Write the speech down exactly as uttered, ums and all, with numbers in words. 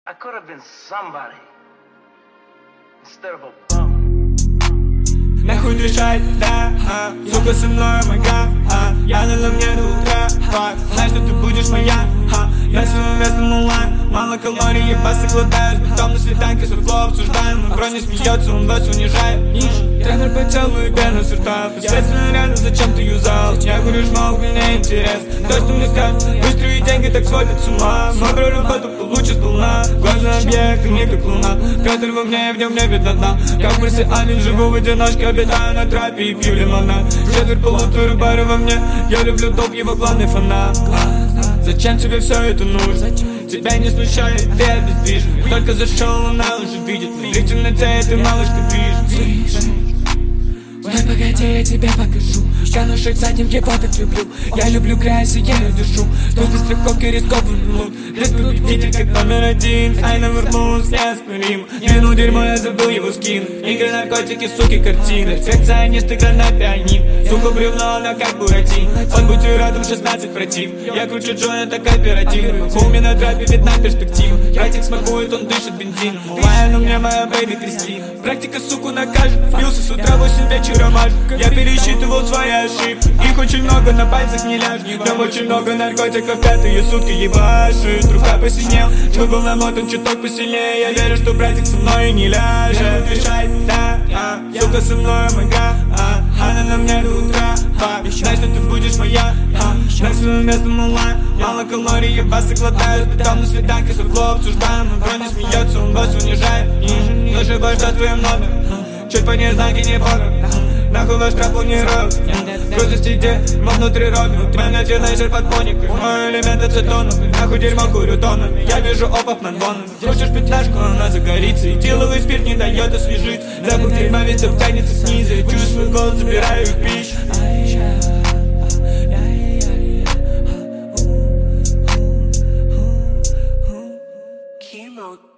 I could have been somebody instead of a bum. Нахуй дышать, да, а, сука со мной мага, а, я налил мне до утра, факт, знай, что ты будешь моя, а, я своим местом онлайн, мало калорий, ебасы глотаешь, потом на свиданке сурфло обсуждаем, мой бро не смеется, он вас унижает, ниже, тренер поцелуй пену с рта, посредственно рядом, зачем ты юзал, я говорю, жмал, мне интерес, то, что мне скажут, быстрые деньги так сводят с ума, мой бро работу получит сполна, глаза объект, не как луна, Петр во мне, в нем не видно дна, как марсианин, живу в одиночке, обитаю на трапе и пью лимонад, четверть полутора бара во мне, я люблю топ, его главный фанат. Зачем тебе все это нужно? Тебя не смущает, ты обездвижен. Только зашел, она уже видит. В темноте ты малышка движет. Стой, погоди, я тебе покажу. Я на шаг задним, его так люблю. Я люблю грязь и я ее дышу. Стой без страховки, рискованный лут. Риск победитель как номер один. Ай, навернулся, неоспорим. Вину дерьмо, я забыл его скин. Игры, наркотики, суки, картины. Перфекционист, игра на пианино. Сука, бревно, она как буратин. Он бутератом шестнадцать против. Я кручу Джона, так оперативно. У меня на трапе видна перспектива. Братик смакует, он дышит бензином. Лая, но мне моя бэйби Кристина. Практика, суку, накажет. Впился с утра, восемь вечера мажу. Я пересчитывал свои ошибки. Их очень много, на пальцах не ляжет. Там очень много наркотиков, пятые сутки ебашит. Рука посинел, что был намотан чуток посильнее. Я верю, что братик со мной не ляжет. Решай, да, а, сука со мной мага, а, она на мне до утра, факт, знай, что ты будешь моя, а, на своем местном онлайн, мало калорий, ебасы глотают, потом на свиданке сурфло обсуждаем, мой бро не смеется, он вас унижает, не ошибаюсь, что твоим номер, чуть по ней знаки не пора. Нахуй ваш трап не ровен. Грузость иде, мы внутри ровен. Ты меня тинейджер под поникой. Мой элемент ацетонов. Нахуй дерьмо курю тонами. Я вижу опов манбоном. Хочешь пятнашку, она загорится. Этиловый спирт не дает освежиться. Запах дерьма весь тянется снизу. Я чую свой голос, забираю их пищу. Chemo.